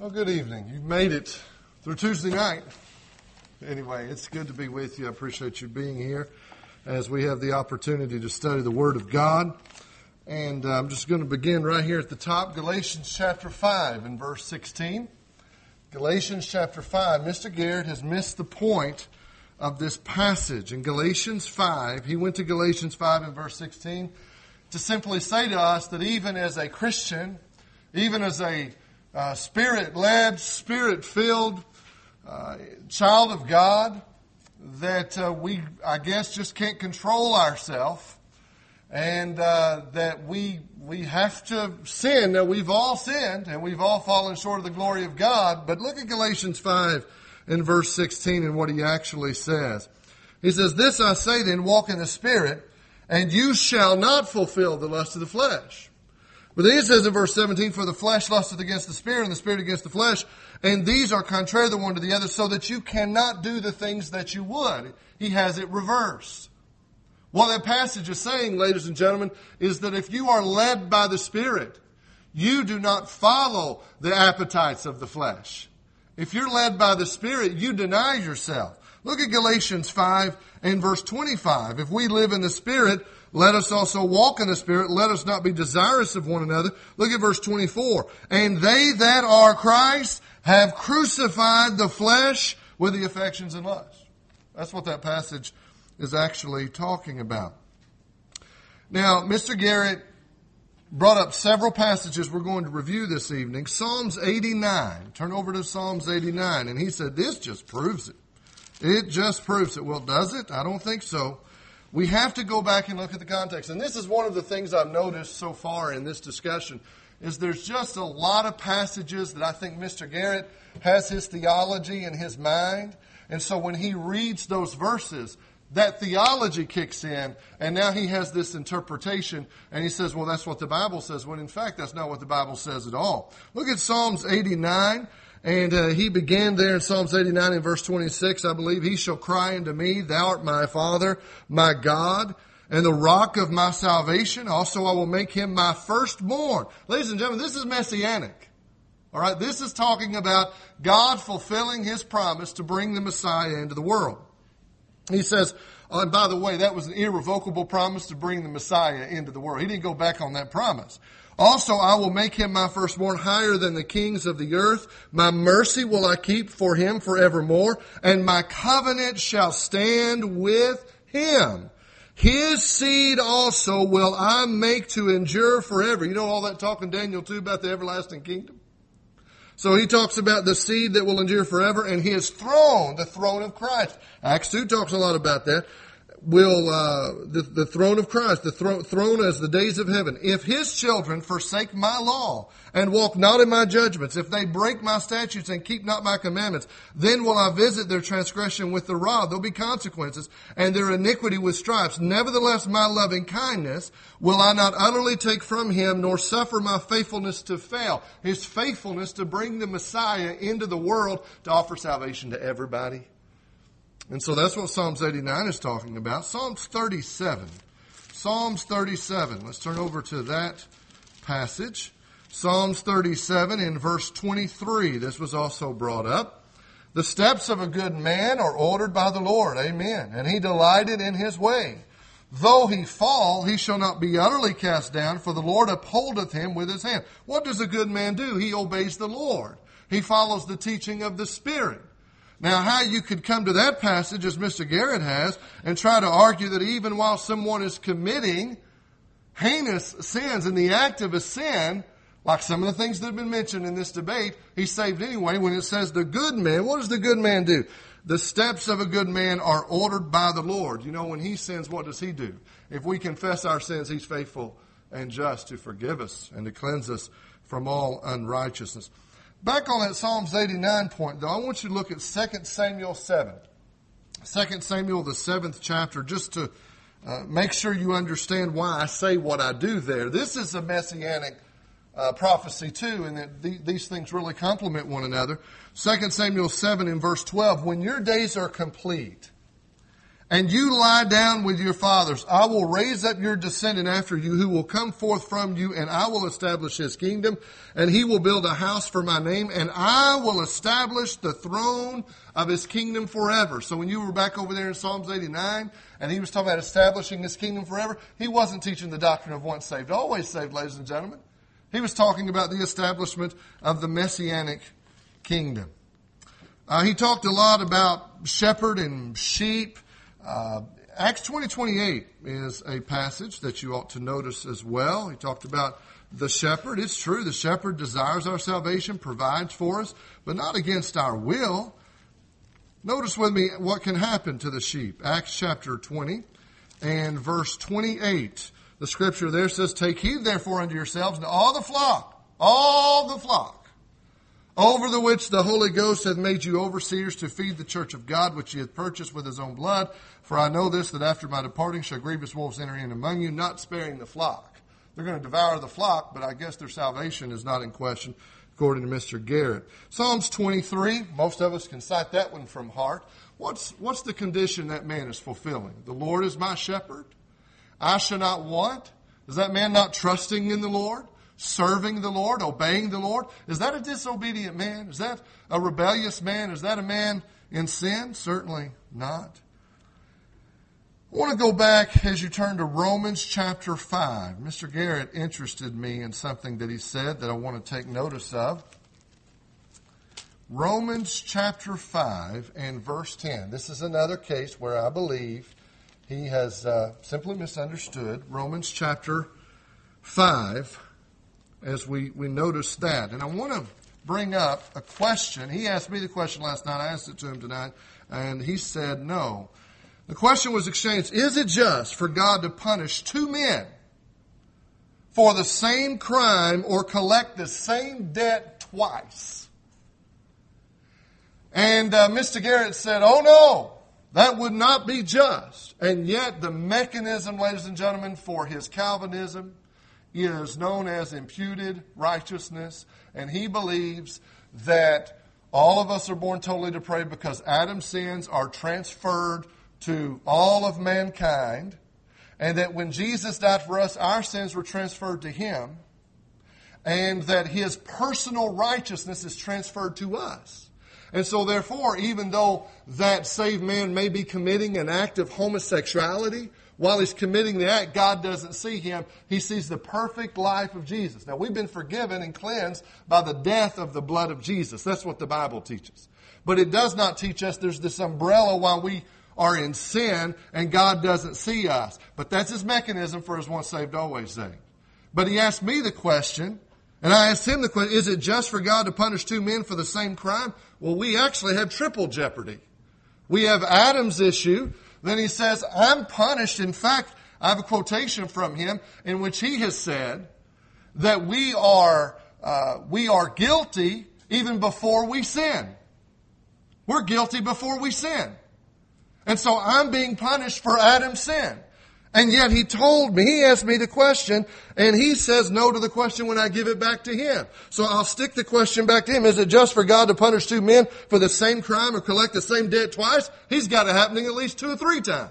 Well, good evening. You've made it through Tuesday night. Anyway, it's good to be with you. I appreciate you being here as we have the opportunity to study the Word of God. And I'm just going to begin right here at the top, Galatians chapter 5 and verse 16. Galatians chapter 5. Mr. Garrett has missed the point of this passage. In Galatians 5, he went to Galatians 5 and verse 16 to simply say to us that even as a Christian, even as a Spirit-led, Spirit-filled child of God, that we, I guess, just can't control ourselves, and that we have to sin. Now, we've all sinned, and we've all fallen short of the glory of God, but look at Galatians 5 and verse 16 and what he actually says. He says, "This I say then, walk in the Spirit, and you shall not fulfill the lust of the flesh." But then he says in verse 17, "For the flesh lusteth against the Spirit, and the Spirit against the flesh, and these are contrary the one to the other, so that you cannot do the things that you would." He has it reversed. What that passage is saying, ladies and gentlemen, is that if you are led by the Spirit, you do not follow the appetites of the flesh. If you're led by the Spirit, you deny yourself. Look at Galatians 5 and verse 25. "If we live in the Spirit, let us also walk in the Spirit. Let us not be desirous of one another." Look at verse 24. "And they that are Christ have crucified the flesh with the affections and lusts." That's what that passage is actually talking about. Now, Mr. Garrett brought up several passages we're going to review this evening. Psalms 89. Turn over to Psalms 89. And he said, this just proves it. It just proves it. Well, does it? I don't think so. We have to go back and look at the context. And this is one of the things I've noticed so far in this discussion, is there's just a lot of passages that I think Mr. Garrett has his theology in his mind. And so when he reads those verses, that theology kicks in, and now he has this interpretation, and he says, well, that's what the Bible says, when in fact that's not what the Bible says at all. Look at Psalms 89. And he began there in Psalms 89 in verse 26, I believe, "He shall cry unto me, Thou art my Father, my God, and the rock of my salvation. Also I will make him my firstborn." Ladies and gentlemen, this is messianic. All right, this is talking about God fulfilling his promise to bring the Messiah into the world. He says, and by the way, that was an irrevocable promise to bring the Messiah into the world. He didn't go back on that promise. "Also, I will make him my firstborn higher than the kings of the earth. My mercy will I keep for him forevermore, and my covenant shall stand with him. His seed also will I make to endure forever." You know all that talk in Daniel 2 about the everlasting kingdom? So he talks about the seed that will endure forever, and his throne, the throne of Christ. Acts 2 talks a lot about that. The throne of Christ, the throne as the days of heaven. "If his children forsake my law and walk not in my judgments, if they break my statutes and keep not my commandments, then will I visit their transgression with the rod." There'll be consequences, "and their iniquity with stripes. Nevertheless, my loving kindness will I not utterly take from him, nor suffer my faithfulness to fail." His faithfulness to bring the Messiah into the world to offer salvation to everybody. And so that's what Psalms 89 is talking about. Psalms 37. Psalms 37. Let's turn over to that passage. Psalms 37 in verse 23. This was also brought up. "The steps of a good man are ordered by the Lord." Amen. "And he delighted in his way. Though he fall, he shall not be utterly cast down, for the Lord upholdeth him with his hand." What does a good man do? He obeys the Lord. He follows the teaching of the Spirit. Now, how you could come to that passage, as Mr. Garrett has, and try to argue that even while someone is committing heinous sins in the act of a sin, like some of the things that have been mentioned in this debate, he's saved anyway. When it says the good man, what does the good man do? "The steps of a good man are ordered by the Lord." You know, when he sins, what does he do? If we confess our sins, he's faithful and just to forgive us and to cleanse us from all unrighteousness. Back on that Psalms 89 point, though, I want you to look at 2 Samuel 7. 2 Samuel, the 7th chapter, just to make sure you understand why I say what I do there. This is a messianic prophecy, too, and that these things really complement one another. 2 Samuel 7 in verse 12, "When your days are complete, and you lie down with your fathers. I will raise up your descendant after you, who will come forth from you, and I will establish his kingdom, and he will build a house for my name, and I will establish the throne of his kingdom forever. So when you were back over there in Psalms 89, and he was talking about establishing his kingdom forever, he wasn't teaching the doctrine of once saved, always saved, ladies and gentlemen. He was talking about the establishment of the Messianic kingdom. He talked a lot about shepherd and sheep. Acts 20:28 is a passage that you ought to notice as well. He talked about the shepherd. It's true, the shepherd desires our salvation, provides for us, but not against our will. Notice with me what can happen to the sheep. Acts chapter 20 and verse 28. The scripture there says, take heed therefore unto yourselves and all the flock, over the which the Holy Ghost hath made you overseers to feed the church of God, which he hath purchased with his own blood. For I know this, that after my departing shall grievous wolves enter in among you, not sparing the flock. They're going to devour the flock, but I guess their salvation is not in question, according to Mr. Garrett. Psalms 23, most of us can cite that one from heart. What's the condition that man is fulfilling? The Lord is my shepherd. I shall not want. Is that man not trusting in the Lord? Serving the Lord, obeying the Lord? Is that a disobedient man? Is that a rebellious man? Is that a man in sin? Certainly not. I want to go back as you turn to Romans chapter 5. Mr. Garrett interested me in something that he said that I want to take notice of. Romans chapter 5 and verse 10. This is another case where I believe he has simply misunderstood. Romans chapter 5. As we notice that. And I want to bring up a question. He asked me the question last night. I asked it to him tonight. And he said no. The question was exchanged. Is it just for God to punish two men for the same crime or collect the same debt twice? And Mr. Garrett said, oh no, that would not be just. And yet the mechanism, ladies and gentlemen, for his Calvinism is known as imputed righteousness, and he believes that all of us are born totally depraved because Adam's sins are transferred to all of mankind, and that when Jesus died for us, our sins were transferred to him, and that his personal righteousness is transferred to us. And so therefore, even though that saved man may be committing an act of homosexuality, while he's committing the act, God doesn't see him. He sees the perfect life of Jesus. Now, we've been forgiven and cleansed by the death of the blood of Jesus. That's what the Bible teaches. But it does not teach us there's this umbrella while we are in sin and God doesn't see us. But that's his mechanism for his once saved, always saved. But he asked me the question, and I asked him the question, is it just for God to punish two men for the same crime? Well, we actually have triple jeopardy. We have Adam's issue. Then he says, I'm punished. In fact, I have a quotation from him in which he has said that we are guilty even before we sin. We're guilty before we sin. And so I'm being punished for Adam's sin. And yet he asked me the question, and he says no to the question when I give it back to him. So I'll stick the question back to him. Is it just for God to punish two men for the same crime or collect the same debt twice? He's got it happening at least 2 or 3 times.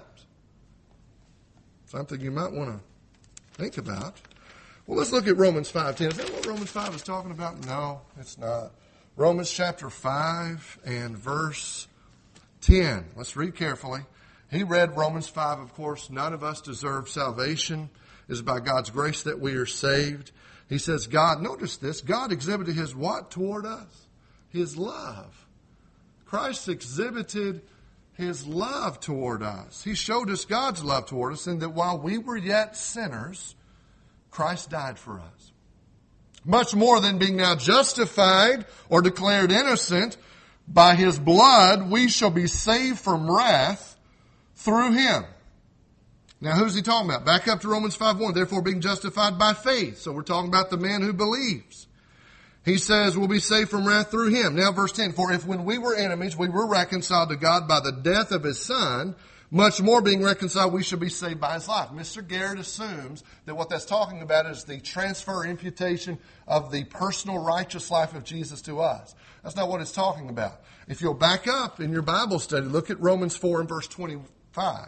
Something you might want to think about. Well, let's look at Romans 5:10. Is that what Romans 5 is talking about? No, it's not. Romans chapter 5 and verse 10. Let's read carefully. He read Romans 5, of course. None of us deserve salvation. It is by God's grace that we are saved. He says, God, notice this, God exhibited his what toward us? His love. Christ exhibited his love toward us. He showed us God's love toward us in that while we were yet sinners, Christ died for us. Much more than being now justified or declared innocent by his blood, we shall be saved from wrath through him. Now, who's he talking about? Back up to Romans 5:1. Therefore, being justified by faith. So we're talking about the man who believes. He says we'll be saved from wrath through him. Now, verse 10. For if when we were enemies, we were reconciled to God by the death of his Son, much more being reconciled, we shall be saved by his life. Mr. Garrett assumes that what that's talking about is the transfer, imputation of the personal righteous life of Jesus to us. That's not what it's talking about. If you'll back up in your Bible study, look at Romans 4 and verse 20. 5.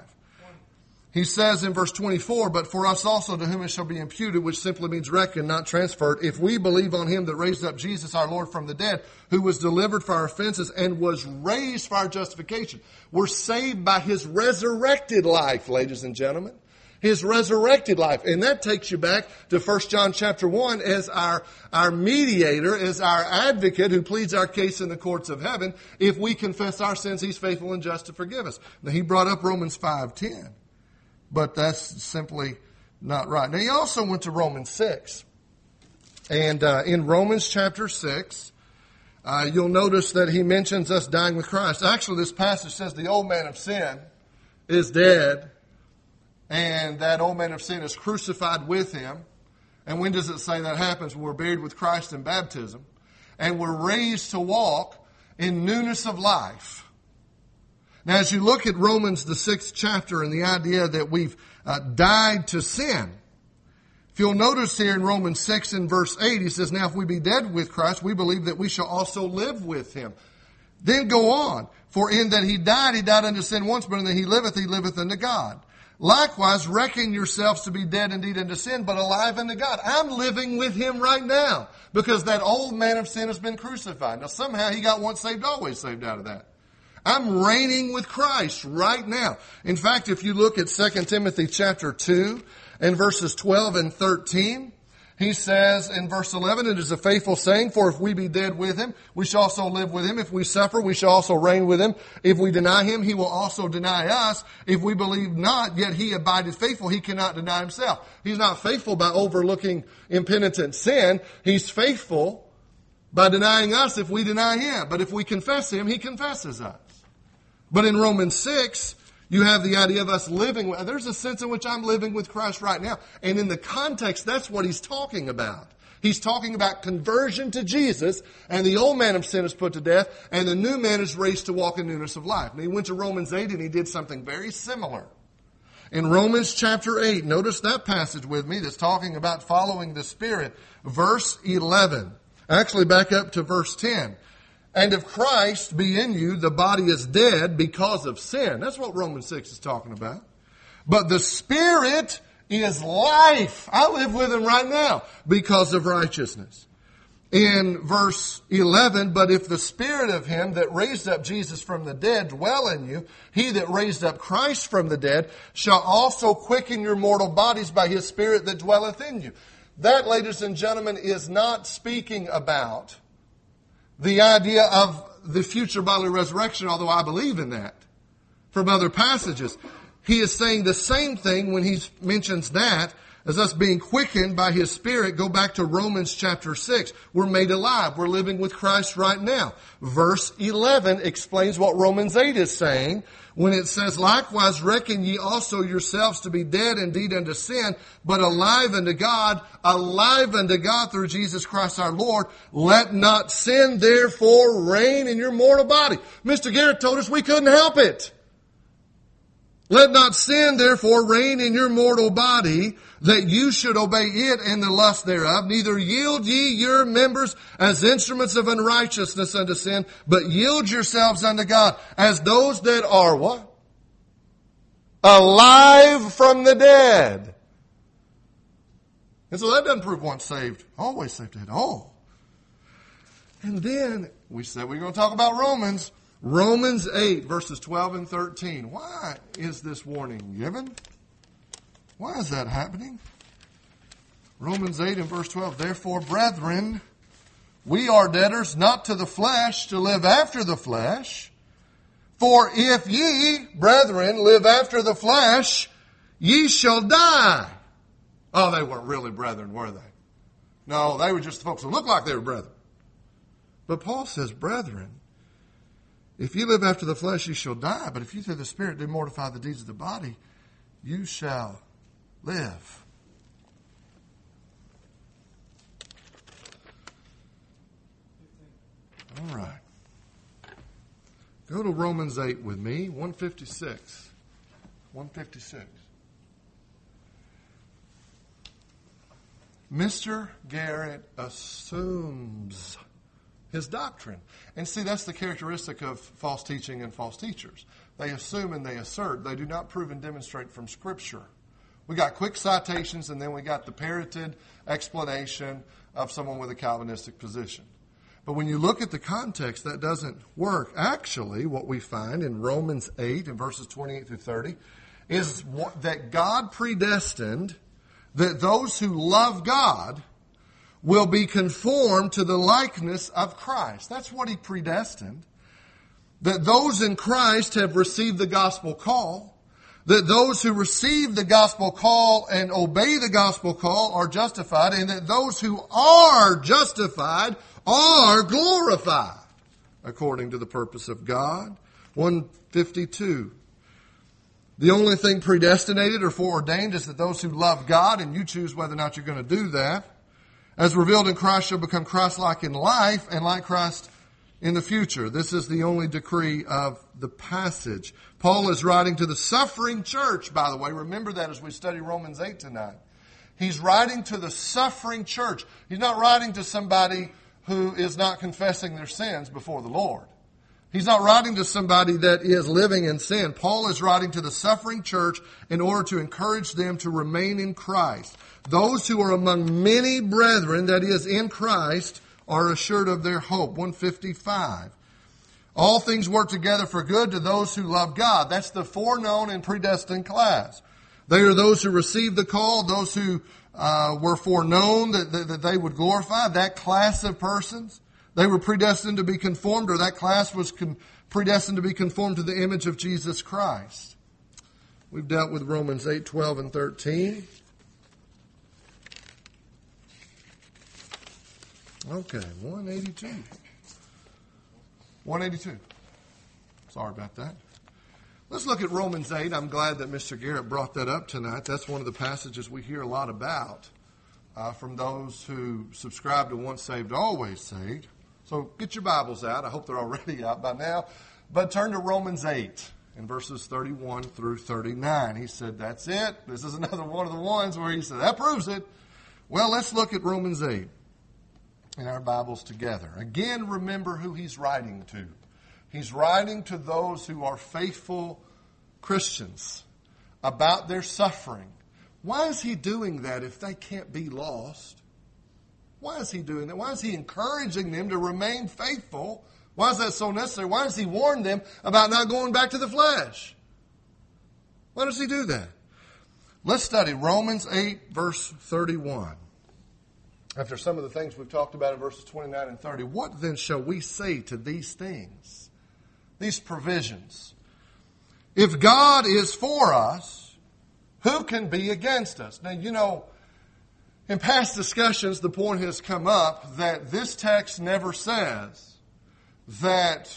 He says in verse 24, but for us also to whom it shall be imputed, which simply means reckoned, not transferred, if we believe on him that raised up Jesus our Lord from the dead, who was delivered for our offenses and was raised for our justification. We're saved by his resurrected life, ladies and gentlemen. His resurrected life. And that takes you back to 1 John chapter 1 as our mediator, as our advocate who pleads our case in the courts of heaven. If we confess our sins, he's faithful and just to forgive us. Now, he brought up Romans 5:10. But that's simply not right. Now, he also went to Romans 6. And in Romans chapter 6, you'll notice that he mentions us dying with Christ. Actually, this passage says the old man of sin is dead, and that old man of sin is crucified with him. And when does it say that happens? When we're buried with Christ in baptism, and we're raised to walk in newness of life. Now, as you look at Romans, the 6th chapter, and the idea that we've died to sin, if you'll notice here in Romans 6 and verse 8, he says, now if we be dead with Christ, we believe that we shall also live with him. Then go on. For in that he died unto sin once, but in that he liveth unto God. Likewise, reckon yourselves to be dead indeed unto sin, but alive unto God. I'm living with him right now because that old man of sin has been crucified. Now, somehow he got once saved, always saved out of that. I'm reigning with Christ right now. In fact, if you look at 2 Timothy chapter 2 and verses 12 and 13, he says in verse 11, it is a faithful saying, for if we be dead with him, we shall also live with him. If we suffer, we shall also reign with him. If we deny him, he will also deny us. If we believe not, yet he abideth faithful. He cannot deny himself. He's not faithful by overlooking impenitent sin. He's faithful by denying us if we deny him. But if we confess him, he confesses us. But in Romans 6, you have the idea of us living. There's a sense in which I'm living with Christ right now. And in the context, that's what he's talking about. He's talking about conversion to Jesus, and the old man of sin is put to death, and the new man is raised to walk in newness of life. And he went to Romans 8, and he did something very similar. In Romans chapter 8, notice that passage with me that's talking about following the Spirit. Verse 11. Actually, back up to verse 10. And if Christ be in you, the body is dead because of sin. That's what Romans 6 is talking about. But the Spirit is life. I live with him right now because of righteousness. In verse 11, but if the Spirit of him that raised up Jesus from the dead dwell in you, he that raised up Christ from the dead shall also quicken your mortal bodies by his Spirit that dwelleth in you. That, ladies and gentlemen, is not speaking about the idea of the future bodily resurrection, although I believe in that from other passages. He is saying the same thing when he mentions that as us being quickened by his Spirit. Go back to Romans chapter 6. We're made alive. We're living with Christ right now. Verse 11 explains what Romans 8 is saying when it says, likewise reckon ye also yourselves to be dead indeed unto sin, but alive unto God through Jesus Christ our Lord. Let not sin therefore reign in your mortal body. Mr. Garrett told us we couldn't help it. Let not sin therefore reign in your mortal body, that you should obey it in the lust thereof. Neither yield ye your members as instruments of unrighteousness unto sin, but yield yourselves unto God as those that are what? Alive from the dead. And so that doesn't prove once saved, always saved at all. And then we said we're going to talk about Romans. Romans 8, verses 12 and 13. Why is this warning given? Why is that happening? Romans 8 and verse 12. Therefore, brethren, we are debtors not to the flesh to live after the flesh. For if ye, brethren, live after the flesh, ye shall die. Oh, they weren't really brethren, were they? No, they were just the folks who looked like they were brethren. But Paul says, brethren, if you live after the flesh, you shall die. But if you through the Spirit do mortify the deeds of the body, you shall live. All right. Go to Romans 8 with me, 156. 156. Mr. Garrett assumes his doctrine. And see, that's the characteristic of false teaching and false teachers. They assume and they assert. They do not prove and demonstrate from Scripture. We got quick citations, and then we got the parroted explanation of someone with a Calvinistic position. But when you look at the context, that doesn't work. Actually, what we find in Romans 8, in verses 28 through 30, is that God predestined that those who love God will be conformed to the likeness of Christ. That's what He predestined. That those in Christ have received the gospel call. That those who receive the gospel call and obey the gospel call are justified, and that those who are justified are glorified according to the purpose of God. 152. The only thing predestinated or foreordained is that those who love God, and you choose whether or not you're going to do that, as revealed in Christ shall become Christ-like in life and like Christ in the future. This is the only decree of the passage. Paul is writing to the suffering church, by the way. Remember that as we study Romans 8 tonight. He's writing to the suffering church. He's not writing to somebody who is not confessing their sins before the Lord. He's not writing to somebody that is living in sin. Paul is writing to the suffering church in order to encourage them to remain in Christ. Those who are among many brethren, that is, in Christ, are assured of their hope. 155. All things work together for good to those who love God. That's the foreknown and predestined class. They are those who received the call, those who were foreknown that they would glorify. That class of persons, they were predestined to be conformed, or that class was predestined to be conformed to the image of Jesus Christ. We've dealt with Romans 8, 12, and 13. Okay, 182. 182. Sorry about that. Let's look at Romans 8. I'm glad that Mr. Garrett brought that up tonight. That's one of the passages we hear a lot about from those who subscribe to once saved, always saved. So get your Bibles out. I hope they're already out by now. But turn to Romans 8 in verses 31 through 39. He said, that's it. This is another one of the ones where he said, that proves it. Well, let's look at Romans 8 in our Bibles together. Again, remember who he's writing to. He's writing to those who are faithful Christians about their suffering. Why is he doing that if they can't be lost? Why is he doing that? Why is he encouraging them to remain faithful? Why is that so necessary? Why does he warn them about not going back to the flesh? Why does he do that? Let's study Romans 8, verse 31. After some of the things we've talked about in verses 29 and 30, what then shall we say to these things? These provisions. If God is for us, who can be against us? Now, you know, in past discussions, the point has come up that this text never says that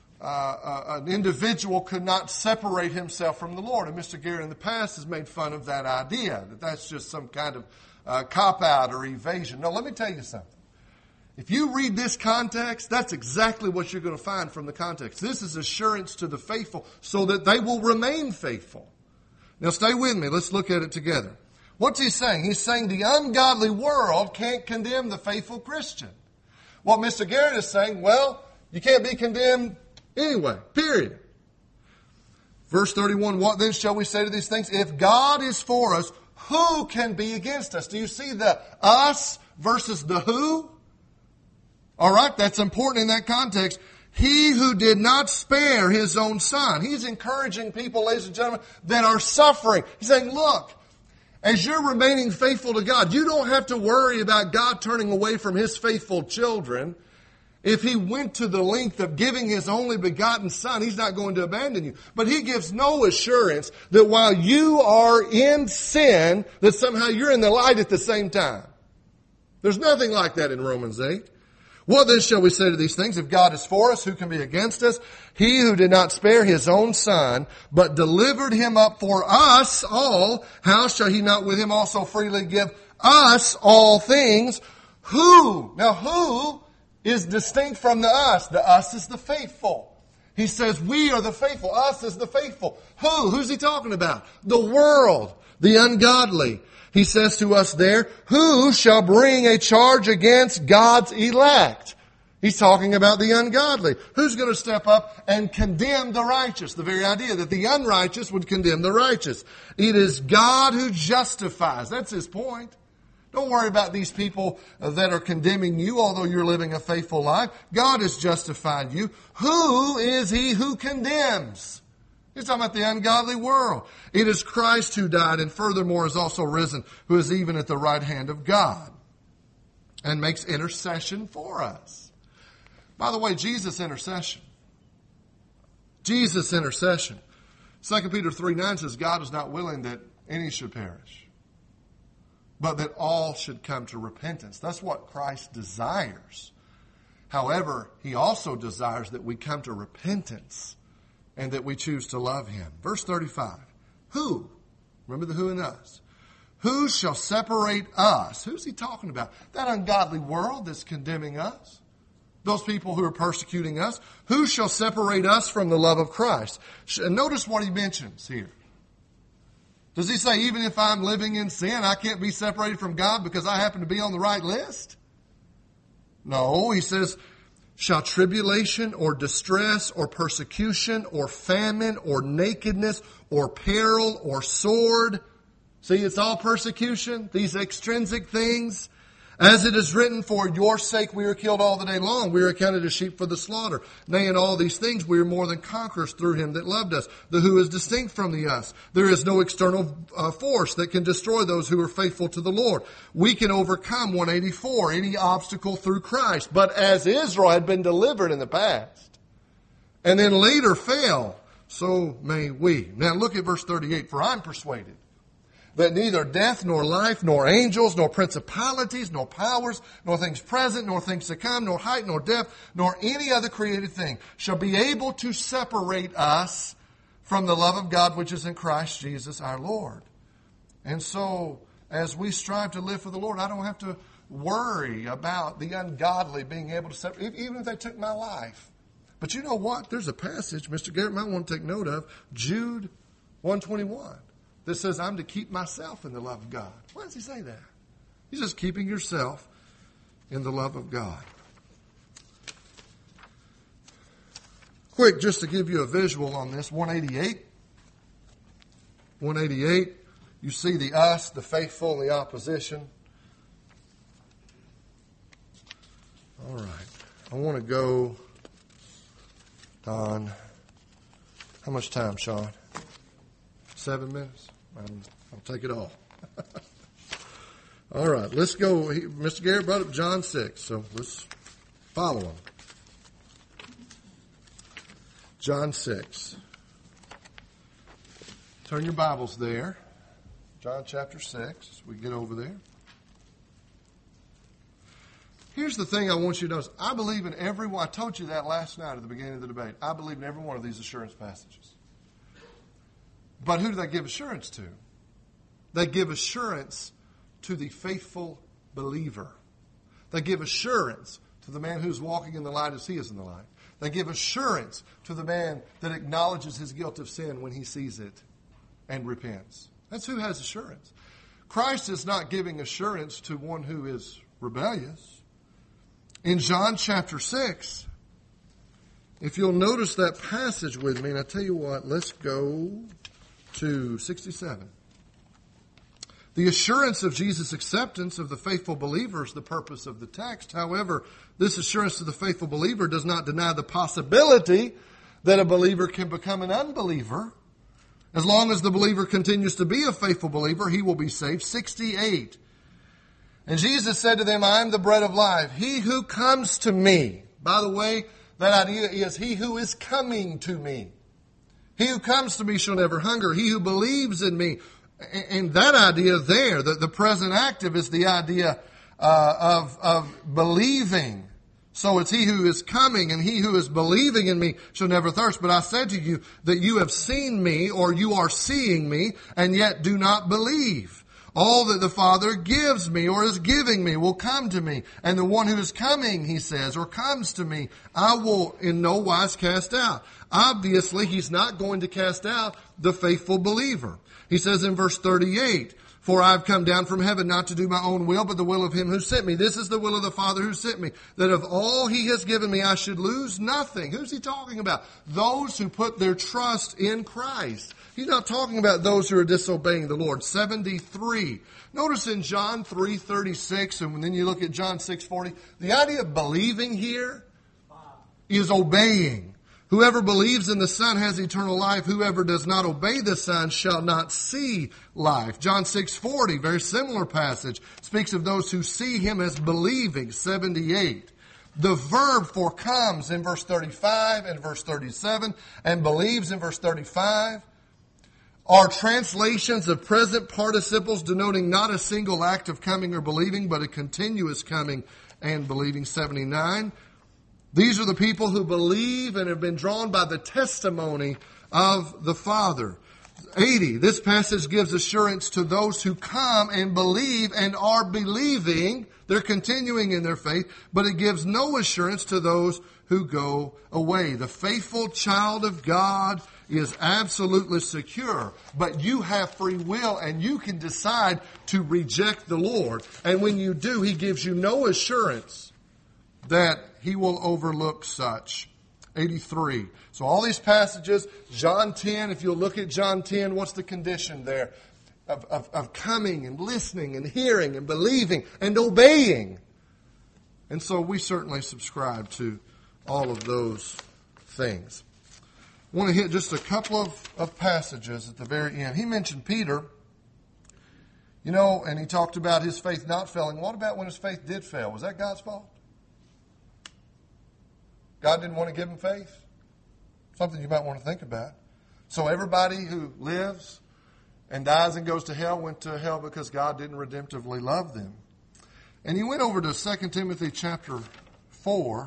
an individual could not separate himself from the Lord. And Mr. Garrett in the past has made fun of that idea, that that's just some kind of cop-out or evasion. No, let me tell you something. If you read this context, that's exactly what you're going to find from the context. This is assurance to the faithful so that they will remain faithful. Now stay with me. Let's look at it together. What's he saying? He's saying the ungodly world can't condemn the faithful Christian. What Mr. Garrett is saying, well, you can't be condemned anyway, period. Verse 31, what then shall we say to these things? If God is for us, who can be against us? Do you see the us versus the who? All right, that's important in that context. He who did not spare his own son. He's encouraging people, ladies and gentlemen, that are suffering. He's saying, look, as you're remaining faithful to God, you don't have to worry about God turning away from his faithful children. If he went to the length of giving his only begotten son, he's not going to abandon you. But he gives no assurance that while you are in sin, that somehow you're in the light at the same time. There's nothing like that in Romans 8. What then shall we say to these things? If God is for us, who can be against us? He who did not spare his own son, but delivered him up for us all, how shall he not with him also freely give us all things? Who? Now who is distinct from the us? The us is the faithful. He says we are the faithful. Us is the faithful. Who? Who's he talking about? The world, the ungodly. He says to us there, who shall bring a charge against God's elect? He's talking about the ungodly. Who's going to step up and condemn the righteous? The very idea that the unrighteous would condemn the righteous. It is God who justifies. That's his point. Don't worry about these people that are condemning you, although you're living a faithful life. God has justified you. Who is he who condemns? He's talking about the ungodly world. It is Christ who died and furthermore is also risen, who is even at the right hand of God and makes intercession for us. By the way, Jesus' intercession. Jesus' intercession. 2 Peter 3:9 says, God is not willing that any should perish, but that all should come to repentance. That's what Christ desires. However, he also desires that we come to repentance and that we choose to love him. Verse 35. Who? Remember the who and us. Who shall separate us? Who's he talking about? That ungodly world that's condemning us. Those people who are persecuting us. Who shall separate us from the love of Christ? And notice what he mentions here. Does he say, even if I'm living in sin, I can't be separated from God because I happen to be on the right list? No, he says, shall tribulation or distress or persecution or famine or nakedness or peril or sword. See, it's all persecution, these extrinsic things. As it is written, for your sake we are killed all the day long. We are accounted as sheep for the slaughter. Nay, in all these things we are more than conquerors through him that loved us. The who is distinct from the us. There is no external force that can destroy those who are faithful to the Lord. We can overcome 184, any obstacle through Christ. But as Israel had been delivered in the past, and then later fell, so may we. Now look at verse 38. For I'm persuaded that neither death, nor life, nor angels, nor principalities, nor powers, nor things present, nor things to come, nor height, nor depth, nor any other created thing shall be able to separate us from the love of God which is in Christ Jesus our Lord. And so, as we strive to live for the Lord, I don't have to worry about the ungodly being able to separate, even if they took my life. But you know what? There's a passage Mr. Garrett might want to take note of, Jude 1:21. That says I'm to keep myself in the love of God. Why does he say that? He's just keeping yourself in the love of God. Quick, just to give you a visual on this, 188. 188, you see the us, the faithful, and the opposition. All right. I want to go, Don. How much time, Sean? 7 minutes? I'll take it all. All right, let's go. Mr. Garrett brought up John 6, so let's follow him. John 6. Turn your Bibles there. John chapter 6, as we get over there. Here's the thing I want you to notice. I believe in every one. I told you that last night at the beginning of the debate. I believe in every one of these assurance passages. But who do they give assurance to? They give assurance to the faithful believer. They give assurance to the man who's walking in the light as he is in the light. They give assurance to the man that acknowledges his guilt of sin when he sees it and repents. That's who has assurance. Christ is not giving assurance to one who is rebellious. In John chapter 6, if you'll notice that passage with me, and I tell you what, let's go to 67. The assurance of Jesus' acceptance of the faithful believer is the purpose of the text. However, this assurance to the faithful believer does not deny the possibility that a believer can become an unbeliever. As long as the believer continues to be a faithful believer, he will be saved. 68. And Jesus said to them, I am the bread of life. He who comes to me. By the way, that idea is he who is coming to me. He who comes to me shall never hunger. He who believes in me. And that idea there, the present active is the idea of believing. So it's he who is coming and he who is believing in me shall never thirst. But I said to you that you have seen me or you are seeing me and yet do not believe. All that the Father gives me or is giving me will come to me. And the one who is coming, he says, or comes to me, I will in no wise cast out. Obviously, he's not going to cast out the faithful believer. He says in verse 38, For I have come down from heaven not to do my own will, but the will of him who sent me. This is the will of the Father who sent me, that of all he has given me I should lose nothing. Who's he talking about? Those who put their trust in Christ. He's not talking about those who are disobeying the Lord. 73. Notice in John 3:36, and then you look at John 6:40, the idea of believing here is obeying. Whoever believes in the Son has eternal life. Whoever does not obey the Son shall not see life. John 6:40, very similar passage, speaks of those who see him as believing. 78. The verb for comes in verse 35 and verse 37 and believes in verse 35 are translations of present participles denoting not a single act of coming or believing, but a continuous coming and believing. 79. These are the people who believe and have been drawn by the testimony of the Father. 80. This passage gives assurance to those who come and believe and are believing. They're continuing in their faith, but it gives no assurance to those who go away. The faithful child of God is absolutely secure, but you have free will and you can decide to reject the Lord. And when you do, he gives you no assurance that he will overlook such. 83. So all these passages, John 10, if you'll look at John 10, what's the condition there? Of coming and listening and hearing and believing and obeying. And so we certainly subscribe to all of those things. I want to hit just a couple of passages at the very end. He mentioned Peter, and he talked about his faith not failing. What about when his faith did fail? Was that God's fault? God didn't want to give him faith? Something you might want to think about. So everybody who lives and dies and goes to hell went to hell because God didn't redemptively love them. And he went over to 2 Timothy chapter 4.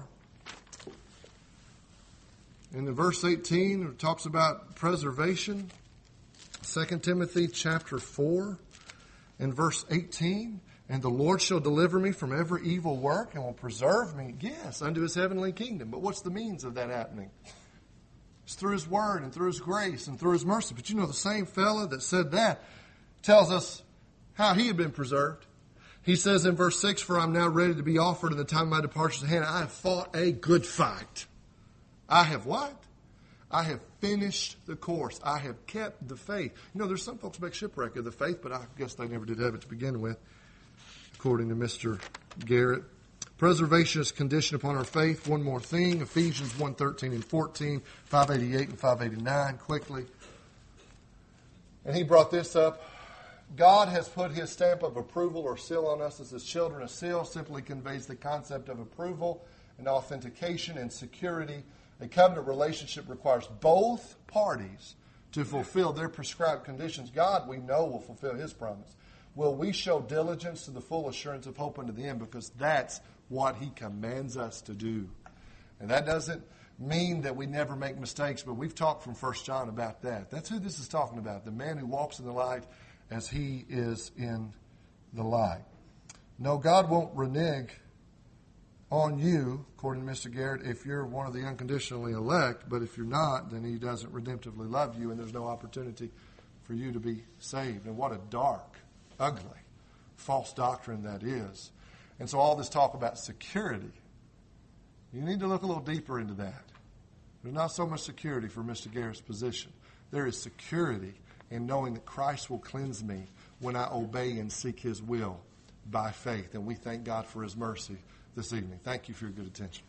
And in verse 18, it talks about preservation. 2 Timothy chapter 4 and verse 18. And the Lord shall deliver me from every evil work and will preserve me, yes, unto his heavenly kingdom. But what's the means of that happening? It's through his word and through his grace and through his mercy. But the same fella that said that tells us how he had been preserved. He says in verse 6, for I'm now ready to be offered in the time of my departure to hand. I have fought a good fight. I have what? I have finished the course. I have kept the faith. There's some folks make shipwreck of the faith, but I guess they never did have it to begin with, according to Mr. Garrett. Preservation is conditioned upon our faith. One more thing, Ephesians 1:13 and 14, 588 and 589, quickly. And he brought this up. God has put his stamp of approval or seal on us as his children. A seal simply conveys the concept of approval and authentication and security. A covenant relationship requires both parties to fulfill their prescribed conditions. God, we know, will fulfill his promise. Will we show diligence to the full assurance of hope unto the end? Because that's what he commands us to do. And that doesn't mean that we never make mistakes, but we've talked from 1 John about that. That's who this is talking about, the man who walks in the light as he is in the light. No, God won't renege on you, according to Mr. Garrett, if you're one of the unconditionally elect, but if you're not, then he doesn't redemptively love you, and there's no opportunity for you to be saved. And what a dark, ugly, false doctrine that is. And so all this talk about security, you need to look a little deeper into that. There's not so much security for Mr. Garrett's position. There is security in knowing that Christ will cleanse me when I obey and seek his will by faith. And we thank God for his mercy this evening. Thank you for your good attention.